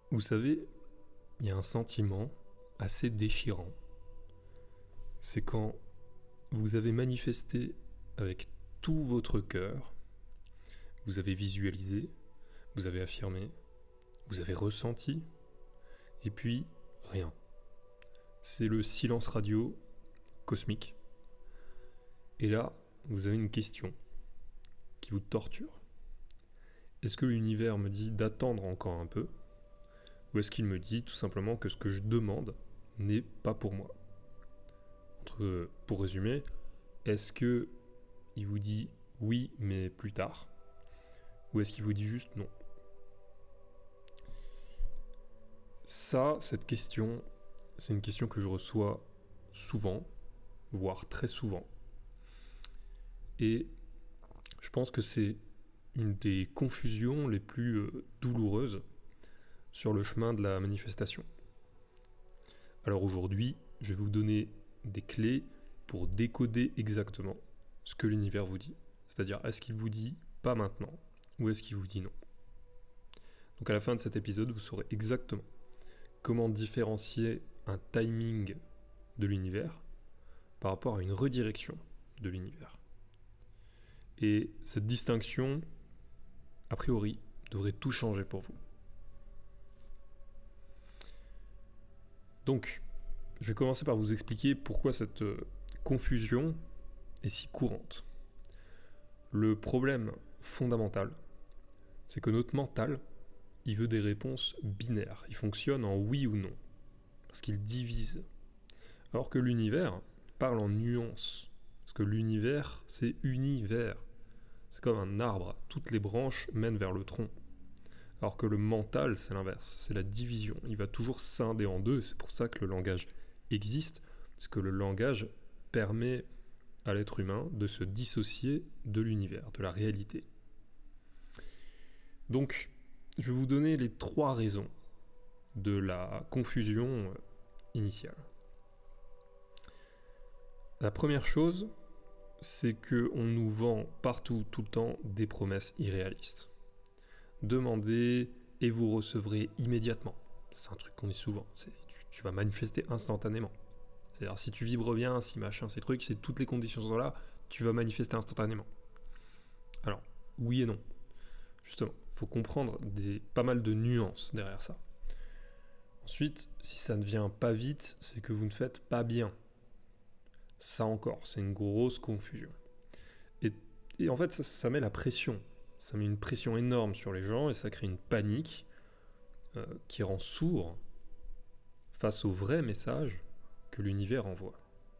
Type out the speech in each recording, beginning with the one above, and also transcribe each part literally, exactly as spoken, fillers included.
Vous savez, il y a un sentiment assez déchirant. C'est quand vous avez manifesté avec tout votre cœur, vous avez visualisé, vous avez affirmé, vous avez ressenti, et puis rien. C'est le silence radio cosmique. Et là, vous avez une question qui vous torture. Est-ce que l'univers me dit d'attendre encore un peu ? Ou est-ce qu'il me dit tout simplement que ce que je demande n'est pas pour moi ? Entre, Pour résumer, est-ce que il vous dit oui mais plus tard ? Ou est-ce qu'il vous dit juste non ? Ça, cette question, c'est une question que je reçois souvent, voire très souvent. Et je pense que c'est une des confusions les plus euh, douloureuses sur le chemin de la manifestation. Alors aujourd'hui, je vais vous donner des clés pour décoder exactement ce que l'univers vous dit. C'est-à-dire, est-ce qu'il vous dit pas maintenant ou est-ce qu'il vous dit non ? Donc à la fin de cet épisode, vous saurez exactement comment différencier un timing de l'univers par rapport à une redirection de l'univers. Et cette distinction, a priori, devrait tout changer pour vous. Donc, je vais commencer par vous expliquer pourquoi cette confusion est si courante. Le problème fondamental, c'est que notre mental, il veut des réponses binaires. Il fonctionne en oui ou non, parce qu'il divise. Alors que l'univers parle en nuances, parce que l'univers, c'est univers. C'est comme un arbre, toutes les branches mènent vers le tronc. Alors que le mental, c'est l'inverse, c'est la division. Il va toujours scinder en deux, et c'est pour ça que le langage existe, parce que le langage permet à l'être humain de se dissocier de l'univers, de la réalité. Donc, je vais vous donner les trois raisons de la confusion initiale. La première chose, c'est qu'on nous vend partout, tout le temps, des promesses irréalistes. Demandez et vous recevrez immédiatement. C'est un truc qu'on dit souvent. C'est, tu, tu vas manifester instantanément. C'est-à-dire, si tu vibres bien, si machin, ces trucs, si toutes les conditions sont là, tu vas manifester instantanément. Alors, oui et non. Justement, il faut comprendre des, pas mal de nuances derrière ça. Ensuite, si ça ne vient pas vite, c'est que vous ne faites pas bien. Ça encore, c'est une grosse confusion. Et, et en fait, ça, ça met la pression. Ça met une pression énorme sur les gens et ça crée une panique euh, qui rend sourd face au vrai message que l'univers envoie.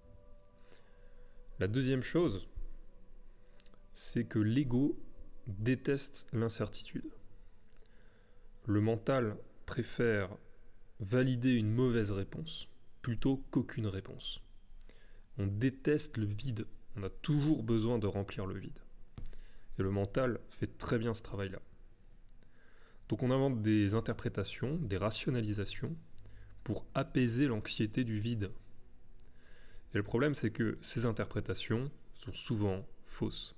La deuxième chose, c'est que l'ego déteste l'incertitude. Le mental préfère valider une mauvaise réponse plutôt qu'aucune réponse. On déteste le vide. On a toujours besoin de remplir le vide. Et le mental fait très bien ce travail-là. Donc on invente des interprétations, des rationalisations pour apaiser l'anxiété du vide. Et le problème, c'est que ces interprétations sont souvent fausses.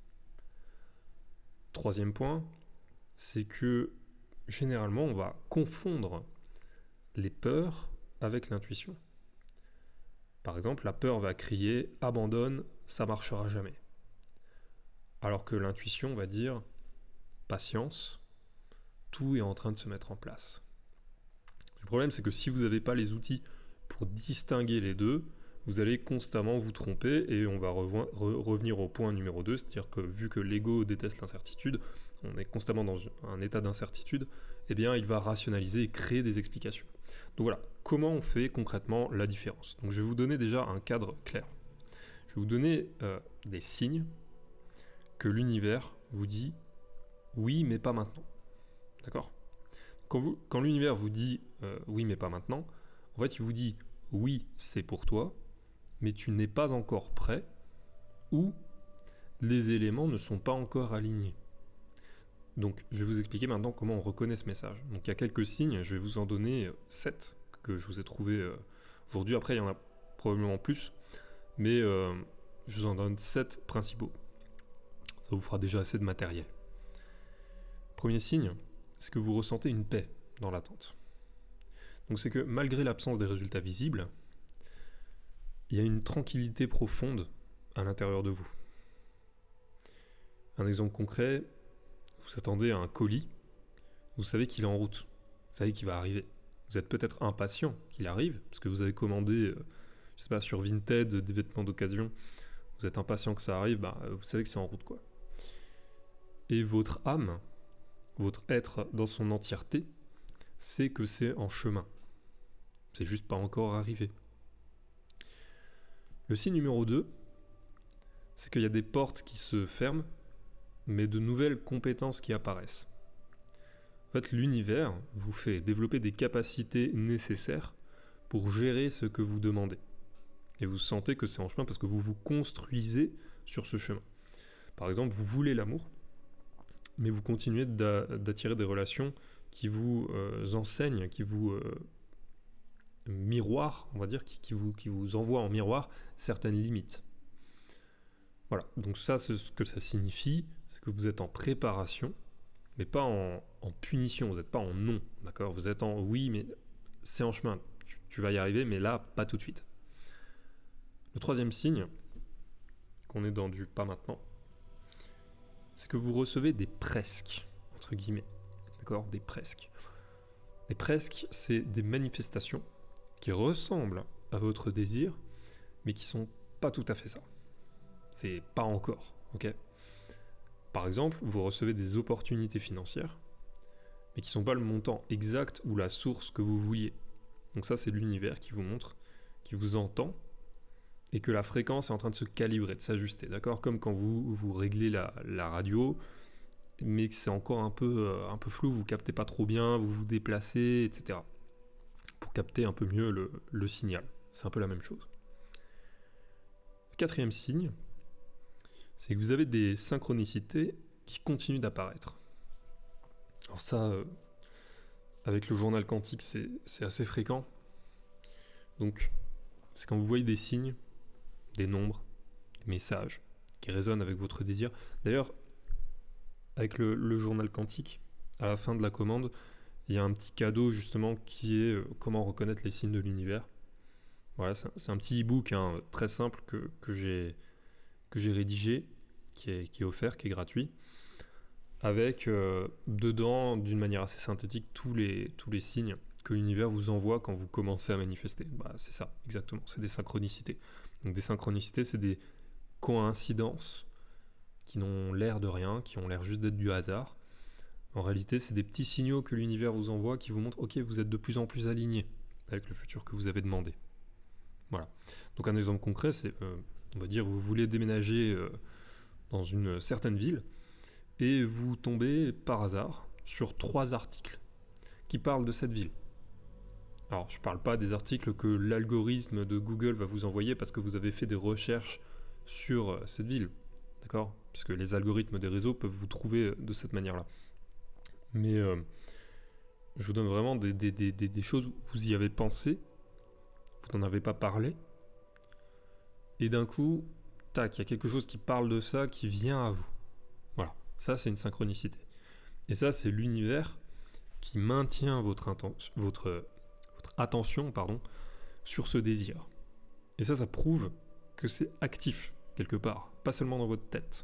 Troisième point, c'est que généralement, on va confondre les peurs avec l'intuition. Par exemple, la peur va crier « abandonne, ça marchera jamais ». Alors que l'intuition va dire « patience, tout est en train de se mettre en place ». Le problème, c'est que si vous n'avez pas les outils pour distinguer les deux, vous allez constamment vous tromper et on va revo- re- revenir au point numéro deux, c'est-à-dire que vu que l'ego déteste l'incertitude, on est constamment dans un état d'incertitude, eh bien il va rationaliser et créer des explications. Donc voilà, comment on fait concrètement la différence ? Donc je vais vous donner déjà un cadre clair. Je vais vous donner euh, des signes que l'univers vous dit « oui, mais pas maintenant ». D'accord ? Quand, vous, quand l'univers vous dit euh, « oui, mais pas maintenant », en fait, il vous dit « oui, c'est pour toi », mais tu n'es pas encore prêt ou les éléments ne sont pas encore alignés. Donc, je vais vous expliquer maintenant comment on reconnaît ce message. Donc, il y a quelques signes, je vais vous en donner sept que je vous ai trouvés euh, aujourd'hui. Après, il y en a probablement plus, mais euh, je vous en donne sept principaux. Ça vous fera déjà assez de matériel. Premier signe, c'est que vous ressentez une paix dans l'attente. Donc c'est que malgré l'absence des résultats visibles, il y a une tranquillité profonde à l'intérieur de vous. Un exemple concret, vous attendez à un colis, vous savez qu'il est en route, vous savez qu'il va arriver. Vous êtes peut-être impatient qu'il arrive, parce que vous avez commandé, euh, je sais pas, sur Vinted, des vêtements d'occasion, vous êtes impatient que ça arrive, bah, vous savez que c'est en route, quoi. Et votre âme, votre être dans son entièreté, sait que c'est en chemin. C'est juste pas encore arrivé. Le signe numéro deux, c'est qu'il y a des portes qui se ferment, mais de nouvelles compétences qui apparaissent. En fait, l'univers vous fait développer des capacités nécessaires pour gérer ce que vous demandez. Et vous sentez que c'est en chemin parce que vous vous construisez sur ce chemin. Par exemple, vous voulez l'amour, mais vous continuez d'a- d'attirer des relations qui vous euh, enseignent, qui vous euh, miroirent, on va dire, qui, qui, vous, qui vous envoient en miroir certaines limites. Voilà, donc ça, c'est ce que ça signifie, c'est que vous êtes en préparation, mais pas en, en punition, vous n'êtes pas en non, d'accord ? Vous êtes en oui, mais c'est en chemin, tu, tu vas y arriver, mais là, pas tout de suite. Le troisième signe, qu'on est dans du pas maintenant, c'est que vous recevez des presque, entre guillemets, d'accord ? Des presque. Des presque, c'est des manifestations qui ressemblent à votre désir, mais qui sont pas tout à fait ça. C'est pas encore, ok ? Par exemple, vous recevez des opportunités financières, mais qui ne sont pas le montant exact ou la source que vous vouliez. Donc ça, c'est l'univers qui vous montre, qui vous entend, et que la fréquence est en train de se calibrer, de s'ajuster, d'accord ? Comme quand vous, vous réglez la, la radio, mais que c'est encore un peu, euh, un peu flou, vous ne captez pas trop bien, vous vous déplacez, et cetera. Pour capter un peu mieux le, le signal. C'est un peu la même chose. Le quatrième signe, c'est que vous avez des synchronicités qui continuent d'apparaître. Alors ça, euh, avec le journal quantique, c'est, c'est assez fréquent. Donc, c'est quand vous voyez des signes, des nombres, des messages qui résonnent avec votre désir. D'ailleurs, avec le, le journal quantique, à la fin de la commande, il y a un petit cadeau justement qui est euh, comment reconnaître les signes de l'univers. Voilà, c'est un, c'est un petit e-book hein, très simple que, que, j'ai, que j'ai rédigé, qui est, qui est offert, qui est gratuit, avec euh, dedans, d'une manière assez synthétique, tous les, tous les signes que l'univers vous envoie quand vous commencez à manifester. Bah, c'est ça, exactement, c'est des synchronicités. Donc des synchronicités, c'est des coïncidences qui n'ont l'air de rien, qui ont l'air juste d'être du hasard. En réalité, c'est des petits signaux que l'univers vous envoie qui vous montrent « Ok, vous êtes de plus en plus aligné avec le futur que vous avez demandé. » Voilà. Donc un exemple concret, c'est, euh, on va dire, vous voulez déménager euh, dans une certaine ville et vous tombez par hasard sur trois articles qui parlent de cette ville. Alors, je ne parle pas des articles que l'algorithme de Google va vous envoyer parce que vous avez fait des recherches sur euh, cette ville, d'accord ? Parce que les algorithmes des réseaux peuvent vous trouver de cette manière-là. Mais euh, je vous donne vraiment des, des, des, des choses où vous y avez pensé, vous n'en avez pas parlé, et d'un coup, tac, il y a quelque chose qui parle de ça, qui vient à vous. Voilà, ça c'est une synchronicité. Et ça c'est l'univers qui maintient votre, inten- votre, votre attention pardon, sur ce désir. Et ça, ça prouve que c'est actif quelque part, pas seulement dans votre tête.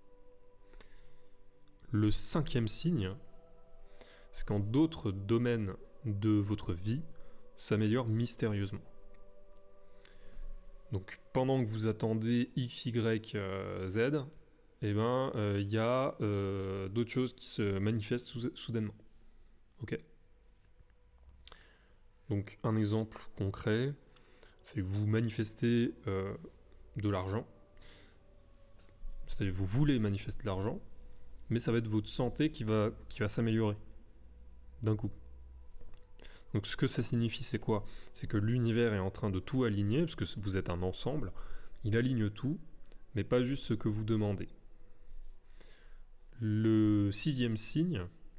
Le cinquième signe, c'est quand d'autres domaines de votre vie s'améliorent mystérieusement. Donc pendant que vous attendez X, Y, euh, Z, eh ben, il euh, y a euh, d'autres choses qui se manifestent sou- soudainement. Ok. Donc un exemple concret, c'est que vous manifestez euh, de l'argent, c'est-à-dire vous voulez manifester de l'argent, mais ça va être votre santé qui va, qui va s'améliorer d'un coup. Donc ce que ça signifie, c'est quoi ? C'est que l'univers est en train de tout aligner, parce que vous êtes un ensemble, il aligne tout, mais pas juste ce que vous demandez. Le sixième signe,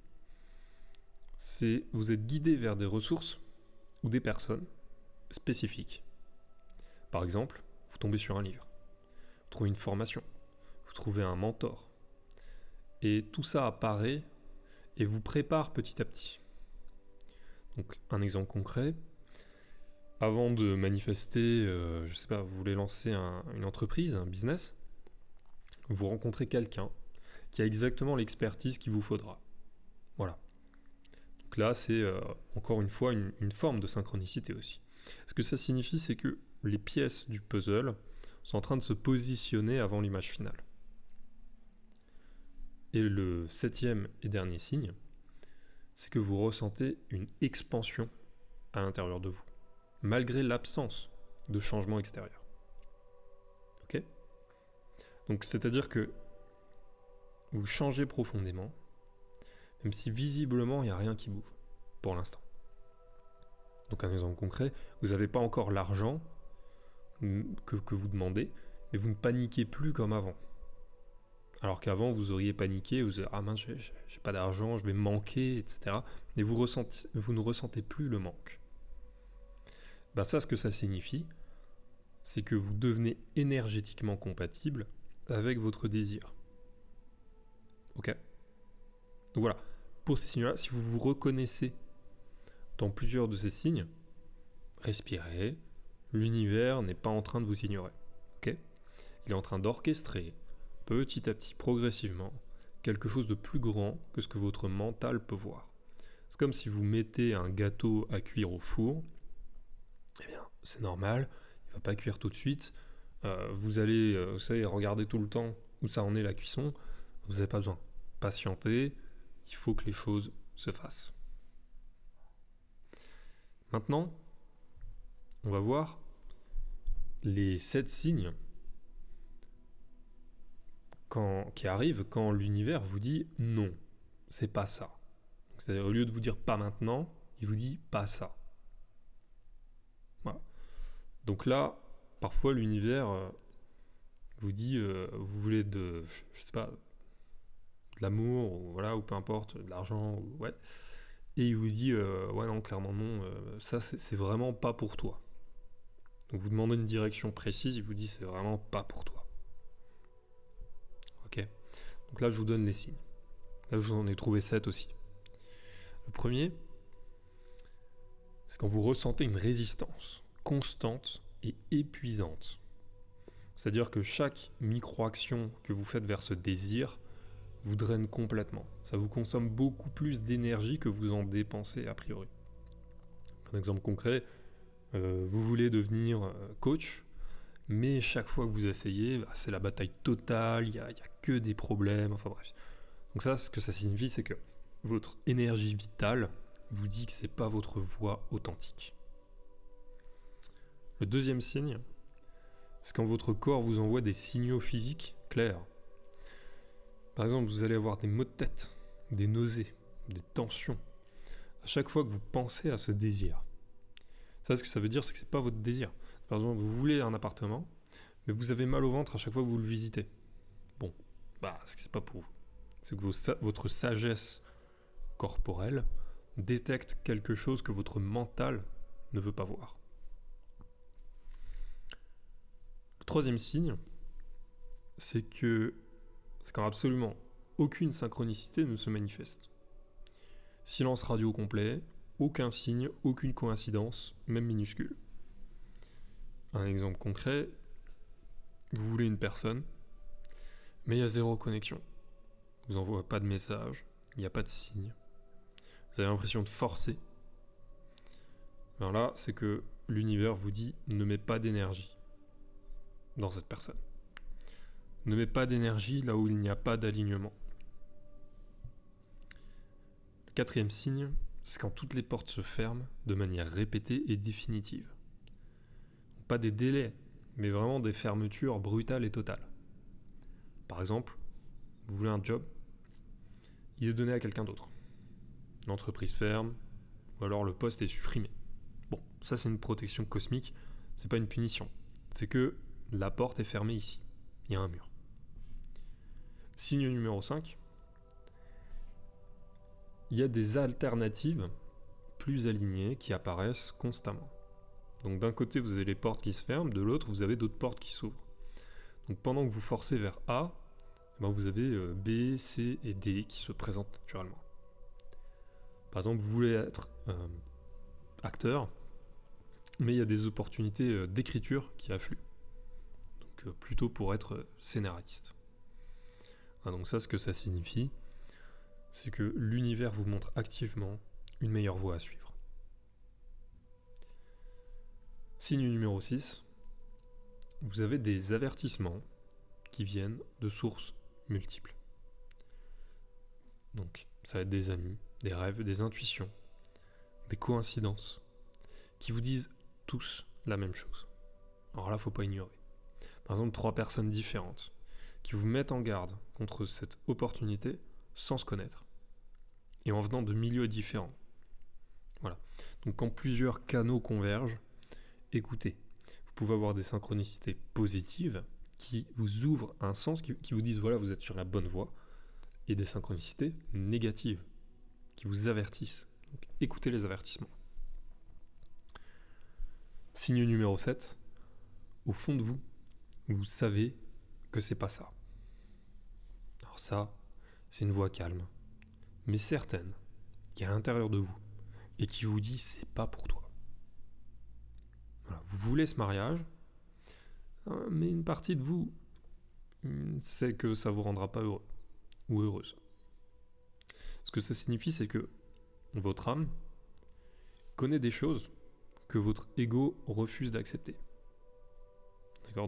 c'est vous êtes guidé vers des ressources ou des personnes spécifiques. Par exemple, vous tombez sur un livre, vous trouvez une formation, vous trouvez un mentor, et tout ça apparaît et vous prépare petit à petit. Donc un exemple concret, avant de manifester, euh, je sais pas, vous voulez lancer un, une entreprise, un business, vous rencontrez quelqu'un qui a exactement l'expertise qu'il vous faudra. Voilà. Donc là, c'est euh, encore une fois une, une forme de synchronicité aussi. Ce que ça signifie, c'est que les pièces du puzzle sont en train de se positionner avant l'image finale. Et le septième et dernier signe, c'est que vous ressentez une expansion à l'intérieur de vous, malgré l'absence de changement extérieur. Ok ? Donc c'est-à-dire que vous changez profondément, même si visiblement il n'y a rien qui bouge, pour l'instant. Donc un exemple concret, vous n'avez pas encore l'argent que, que vous demandez, mais vous ne paniquez plus comme avant. Alors qu'avant, vous auriez paniqué, vous avez « Ah mince, j'ai, j'ai pas d'argent, je vais manquer, et cetera » Et vous, ressentez, vous ne ressentez plus le manque. Ben ça, ce que ça signifie, c'est que vous devenez énergétiquement compatible avec votre désir. Ok ? Donc voilà, pour ces signes-là, si vous vous reconnaissez dans plusieurs de ces signes, respirez, l'univers n'est pas en train de vous ignorer. Ok ? Il est en train d'orchestrer, petit à petit, progressivement, quelque chose de plus grand que ce que votre mental peut voir. C'est comme si vous mettez un gâteau à cuire au four, eh bien, c'est normal, il ne va pas cuire tout de suite, euh, vous allez, euh, vous savez, regarder tout le temps où ça en est la cuisson, vous n'avez pas besoin. Patientez, il faut que les choses se fassent. Maintenant, on va voir les sept signes quand, qui arrivent quand l'univers vous dit non, c'est pas ça. Donc, c'est-à-dire, au lieu de vous dire pas maintenant, il vous dit pas ça. Voilà. Donc là, parfois l'univers euh, vous dit euh, vous voulez de, je sais pas, de l'amour, ou voilà, ou peu importe, de l'argent, ou, ouais. Et il vous dit euh, ouais non, clairement non, euh, ça c'est, c'est vraiment pas pour toi. Donc vous demandez une direction précise, il vous dit c'est vraiment pas pour toi. Ok. Donc là je vous donne les signes. Là je vous en ai trouvé sept aussi. Le premier, c'est quand vous ressentez une résistance constante et épuisante. C'est-à-dire que chaque micro-action que vous faites vers ce désir vous draine complètement. Ça vous consomme beaucoup plus d'énergie que vous en dépensez a priori. Un exemple concret, euh, vous voulez devenir euh, coach, mais chaque fois que vous essayez, bah, c'est la bataille totale, il n'y a, y a que des problèmes, enfin bref. Donc ça, ce que ça signifie, c'est que votre énergie vitale vous dit que ce n'est pas votre voie authentique. Le deuxième signe, c'est quand votre corps vous envoie des signaux physiques clairs. Par exemple, vous allez avoir des maux de tête, des nausées, des tensions, à chaque fois que vous pensez à ce désir. Ça, ce que ça veut dire, c'est que ce n'est pas votre désir. Par exemple, vous voulez un appartement, mais vous avez mal au ventre à chaque fois que vous le visitez. Bon, bah, c'est que c'est pas pour vous. C'est que vos, votre sagesse corporelle détecte quelque chose que votre mental ne veut pas voir. Le troisième signe, c'est que c'est quand absolument aucune synchronicité ne se manifeste. Silence radio complet, aucun signe, aucune coïncidence, même minuscule. Un exemple concret, vous voulez une personne, mais il y a zéro connexion. Vous n'envoie pas de message, il n'y a pas de signe. Vous avez l'impression de forcer. Alors là, c'est que l'univers vous dit ne mets pas d'énergie dans cette personne. Ne mets pas d'énergie là où il n'y a pas d'alignement. Le quatrième signe, c'est quand toutes les portes se ferment de manière répétée et définitive. Pas des délais, mais vraiment des fermetures brutales et totales. Par exemple, vous voulez un job, il est donné à quelqu'un d'autre. L'entreprise ferme, ou alors le poste est supprimé. Bon, ça c'est une protection cosmique, c'est pas une punition. C'est que la porte est fermée ici, il y a un mur. Signe numéro cinq, il y a des alternatives plus alignées qui apparaissent constamment. Donc d'un côté vous avez les portes qui se ferment, de l'autre vous avez d'autres portes qui s'ouvrent. Donc pendant que vous forcez vers A, eh ben vous avez B, C et D qui se présentent naturellement. Par exemple, vous voulez être euh, acteur, mais il y a des opportunités euh, d'écriture qui affluent. Donc euh, plutôt pour être euh, scénariste. Ah, donc ça, ce que ça signifie, c'est que l'univers vous montre activement une meilleure voie à suivre. Signe numéro six, vous avez des avertissements qui viennent de sources multiples. Donc ça va être des amis, des rêves, des intuitions, des coïncidences, qui vous disent tous la même chose. Alors là, il ne faut pas ignorer. Par exemple, trois personnes différentes qui vous mettent en garde contre cette opportunité sans se connaître et en venant de milieux différents. Voilà. Donc quand plusieurs canaux convergent, écoutez. Vous pouvez avoir des synchronicités positives qui vous ouvrent un sens, qui, qui vous disent voilà, vous êtes sur la bonne voie, et des synchronicités négatives qui vous avertissent. Donc écoutez les avertissements. Signe numéro sept, au fond de vous, vous savez que c'est pas ça. Alors ça, c'est une voix calme, mais certaine, qui est à l'intérieur de vous, et qui vous dit c'est pas pour toi. Voilà, vous voulez ce mariage, mais une partie de vous sait que ça vous rendra pas heureux ou heureuse. Ce que ça signifie, c'est que votre âme connaît des choses que votre ego refuse d'accepter. D'accord ?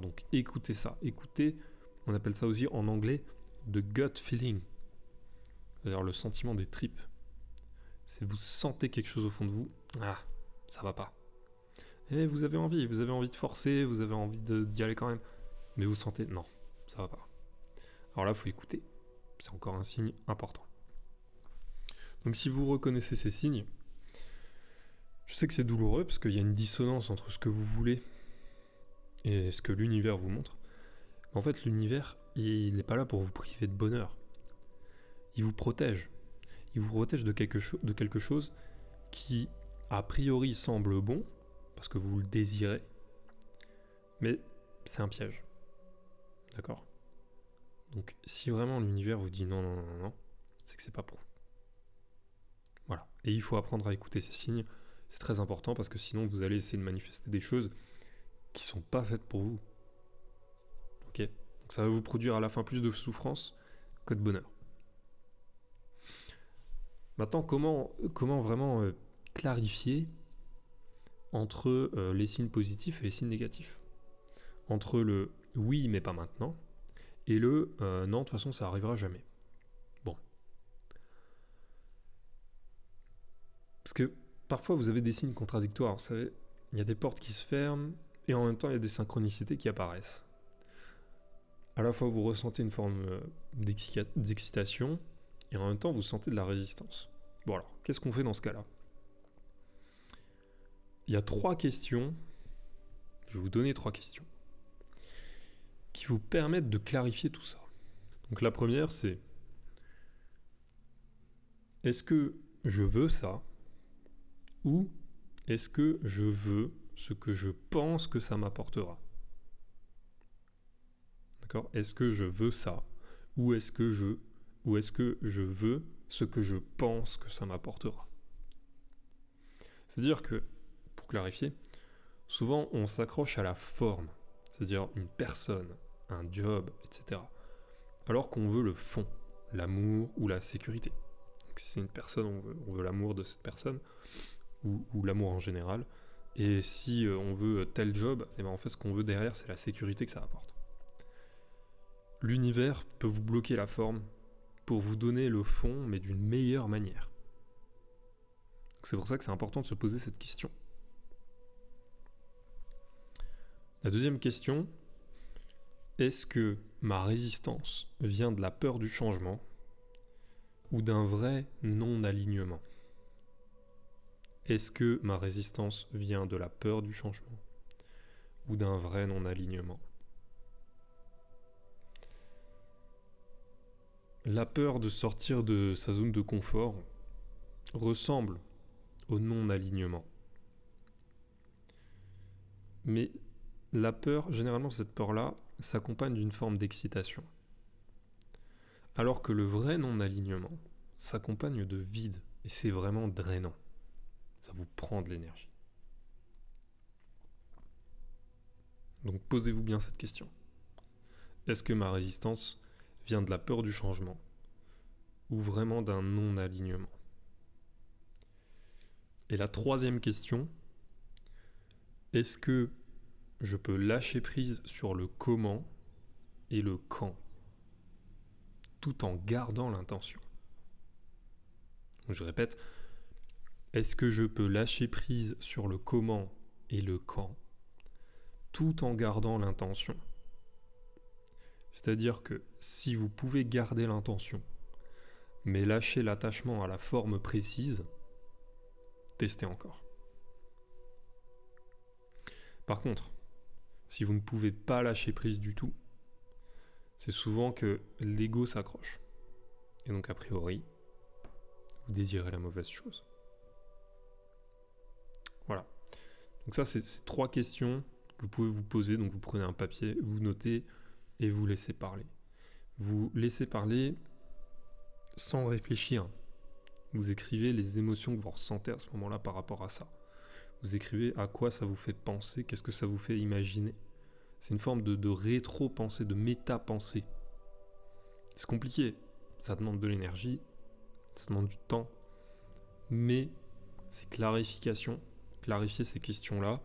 Donc écoutez ça. Écoutez, on appelle ça aussi en anglais the gut feeling. C'est-à-dire le sentiment des tripes. C'est vous sentez quelque chose au fond de vous, ah, ça va pas. Et vous avez envie, vous avez envie de forcer, vous avez envie de, d'y aller quand même. Mais vous sentez, non, ça va pas. Alors là, il faut écouter. C'est encore un signe important. Donc si vous reconnaissez ces signes, je sais que c'est douloureux parce qu'il y a une dissonance entre ce que vous voulez et ce que l'univers vous montre. Mais en fait, l'univers, il n'est pas là pour vous priver de bonheur. Il vous protège. Il vous protège de quelque, cho- de quelque chose qui, a priori, semble bon, parce que vous le désirez, mais c'est un piège. D'accord ? Donc, si vraiment l'univers vous dit non, non, non, non, non, c'est que c'est pas pour vous. Voilà. Et il faut apprendre à écouter ces signes. C'est très important parce que sinon, vous allez essayer de manifester des choses qui sont pas faites pour vous. Ok ? Donc, ça va vous produire à la fin plus de souffrance que de bonheur. Maintenant, comment, comment vraiment euh, clarifier entre euh, les signes positifs et les signes négatifs ? Entre le « oui, mais pas maintenant » et le euh, « non, de toute façon, ça arrivera jamais ». Bon. Parce que parfois, vous avez des signes contradictoires. Vous savez, il y a des portes qui se ferment et en même temps, il y a des synchronicités qui apparaissent. À la fois, vous ressentez une forme euh, d'exci- d'excitation et en même temps, vous sentez de la résistance. Bon alors, qu'est-ce qu'on fait dans ce cas-là ? Il y a trois questions, je vais vous donner trois questions, qui vous permettent de clarifier tout ça. Donc la première, c'est est-ce que je veux ça ou est-ce que je veux ce que je pense que ça m'apportera ? D'accord ? Est-ce que je veux ça ou est-ce que je ou est-ce que je veux ce que je pense que ça m'apportera ? C'est-à-dire que, pour clarifier, souvent on s'accroche à la forme, c'est-à-dire une personne, un job, et cetera. Alors qu'on veut le fond, l'amour ou la sécurité. Donc si c'est une personne, on veut, on veut l'amour de cette personne, ou, ou l'amour en général. Et si euh, on veut tel job, eh ben en fait ce qu'on veut derrière, c'est la sécurité que ça apporte. L'univers peut vous bloquer la forme pour vous donner le fond, mais d'une meilleure manière. Donc c'est pour ça que c'est important de se poser cette question. La deuxième question, est-ce que ma résistance vient de la peur du changement ou d'un vrai non-alignement ? Est-ce que ma résistance vient de la peur du changement ou d'un vrai non-alignement ? La peur de sortir de sa zone de confort ressemble au non-alignement. Mais la peur, généralement cette peur-là, s'accompagne d'une forme d'excitation. Alors que le vrai non-alignement s'accompagne de vide, et c'est vraiment drainant. Ça vous prend de l'énergie. Donc posez-vous bien cette question. Est-ce que ma résistance vient de la peur du changement ou vraiment d'un non-alignement? Et la troisième question, est-ce que je peux lâcher prise sur le comment et le quand, tout en gardant l'intention? Je répète, est-ce que je peux lâcher prise sur le comment et le quand, tout en gardant l'intention? C'est-à-dire que si vous pouvez garder l'intention, mais lâcher l'attachement à la forme précise, testez encore. Par contre, si vous ne pouvez pas lâcher prise du tout, c'est souvent que l'ego s'accroche. Et donc a priori, vous désirez la mauvaise chose. Voilà. Donc ça, c'est, c'est trois questions que vous pouvez vous poser. Donc vous prenez un papier, vous notez et vous laissez parler. Vous laissez parler sans réfléchir. Vous écrivez les émotions que vous ressentez à ce moment-là par rapport à ça. Vous écrivez à quoi ça vous fait penser, qu'est-ce que ça vous fait imaginer. C'est une forme de, de rétro-pensée, de méta-pensée. C'est compliqué, ça demande de l'énergie, ça demande du temps, mais c'est clarification, clarifier ces questions-là,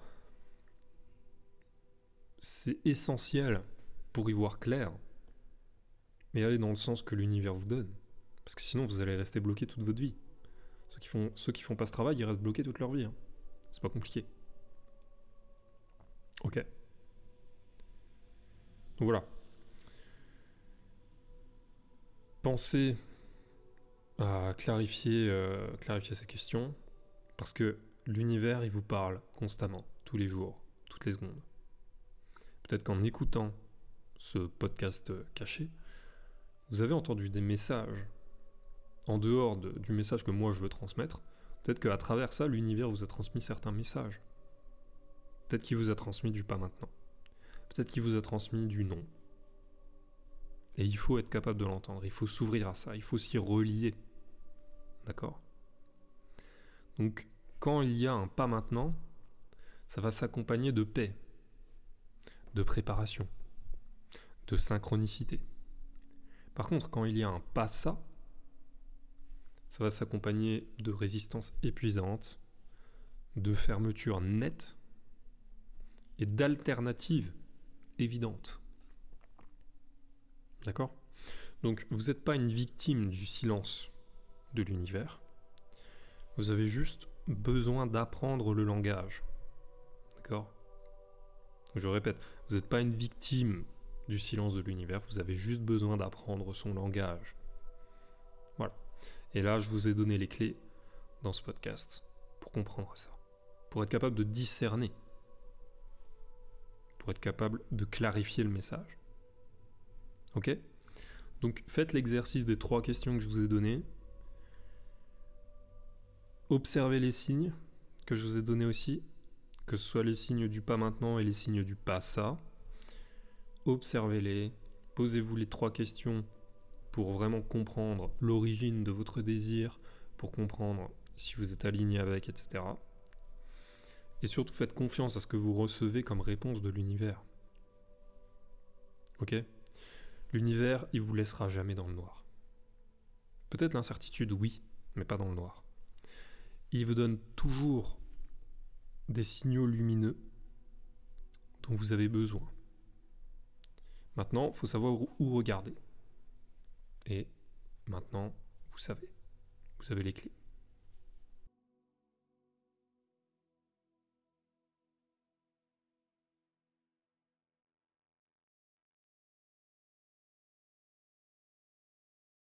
c'est essentiel pour y voir clair, mais aller dans le sens que l'univers vous donne, parce que sinon vous allez rester bloqué toute votre vie. Ceux qui font, ceux qui font pas ce travail, ils restent bloqués toute leur vie. Hein. C'est pas compliqué. Ok. Donc voilà. Pensez à clarifier, euh, clarifier ces questions, parce que l'univers, il vous parle constamment, tous les jours, toutes les secondes. Peut-être qu'en écoutant ce podcast caché, vous avez entendu des messages, en dehors de, du message que moi je veux transmettre. Peut-être qu'à travers ça, l'univers vous a transmis certains messages. Peut-être qu'il vous a transmis du pas maintenant. Peut-être qu'il vous a transmis du non. Et il faut être capable de l'entendre, il faut s'ouvrir à ça, il faut s'y relier. D'accord ? Donc, quand il y a un pas maintenant, ça va s'accompagner de paix, de préparation, de synchronicité. Par contre, quand il y a un pas ça, ça va s'accompagner de résistance épuisante, de fermeture nette et d'alternatives évidentes. D'accord ? Donc, vous n'êtes pas une victime du silence de l'univers. Vous avez juste besoin d'apprendre le langage. D'accord ? Je répète, vous n'êtes pas une victime du silence de l'univers, vous avez juste besoin d'apprendre son langage. Voilà. Et là, je vous ai donné les clés dans ce podcast pour comprendre ça. Pour être capable de discerner. Pour être capable de clarifier le message. Ok ? Donc, faites l'exercice des trois questions que je vous ai données. Observez les signes que je vous ai donnés aussi, que ce soit les signes du pas maintenant et les signes du pas ça. Observez-les, posez-vous les trois questions pour vraiment comprendre l'origine de votre désir, pour comprendre si vous êtes aligné avec, et cetera. Et surtout, faites confiance à ce que vous recevez comme réponse de l'univers. Ok ? L'univers, il vous laissera jamais dans le noir. Peut-être l'incertitude, oui, mais pas dans le noir. Il vous donne toujours des signaux lumineux dont vous avez besoin. Maintenant, il faut savoir où regarder. Et maintenant, vous savez. Vous avez les clés.